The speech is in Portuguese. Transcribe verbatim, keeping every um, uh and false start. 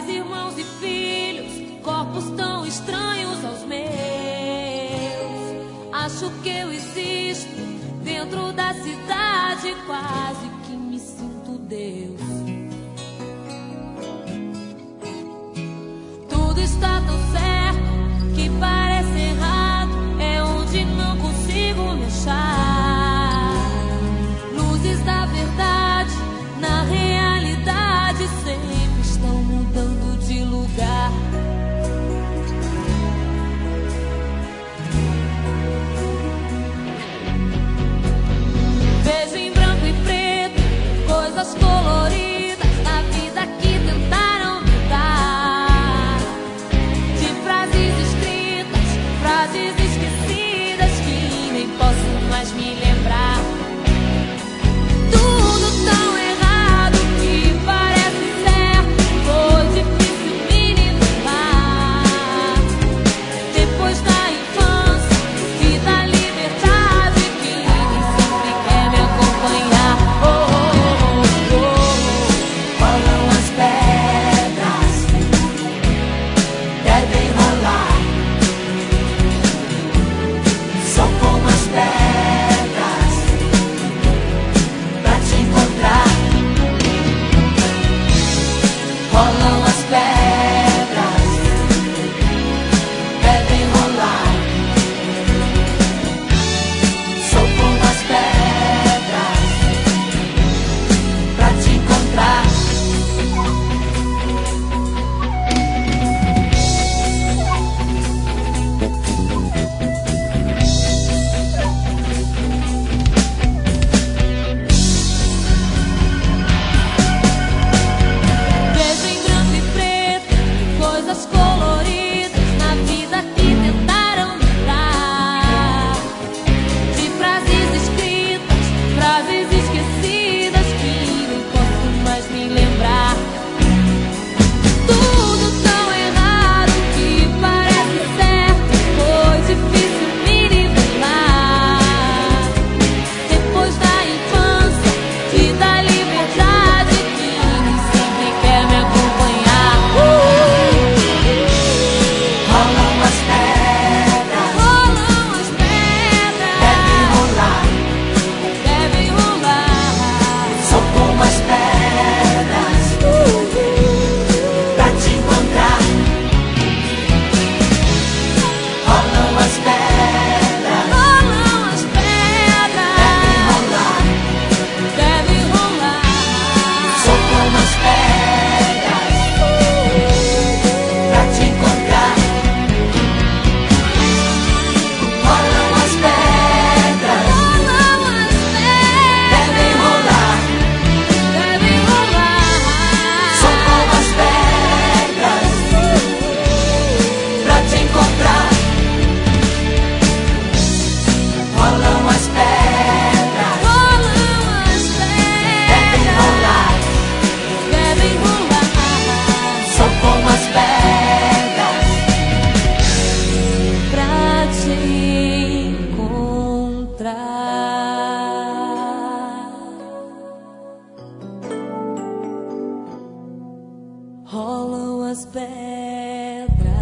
pais, irmãos e filhos, corpos tão estranhos aos meus. Acho que eu existo dentro da cidade, quase que me sinto Deus. Tudo está tão certo que parece errado, é onde não consigo me achar. Luzes da verdade na realidade sempre estão mudando de lugar. Vejo em branco e preto coisas coloridas na vida que tentaram me dar. De frases escritas, frases esquecidas que nem posso mais me lembrar. Tudo tão errado que parece certo, foi difícil me livrar. Depois da infância e da liberdade que nem sempre quer me acompanhar. Oh, oh, oh, oh. Rolam as pedras, devem rolar. São como as pedras pra te encontrar. Rolam as pedras, devem rolar. São como as pedras pra te encontrar. Vejo em branco e preto coisas coloridas na vida que tentaram me dar. De frases escritas, frases esquecidas que nem posso mais me lembrar. Tudo tão errado que parece certo, foi difícil me livrar. Depois da infância e da liberdade que nem sempre quer me acompanhar. Rolam as pedras, Rolam as pedras, devem rolar. devem rolar. São como as pedras pra te encontrar. Rolam as pedras, Rolam as devem pedras, rolar. devem rolar. São como as pedras pra te encontrar. Rolam as pedras, Rolam as devem pedras, rolar. devem rolar. São como as pedras pra te encontrar. Rolam as pedras, Rolam as devem rolar. pedras, devem rolar. São como as pedras Pra te encontrar. Rolam as pedras.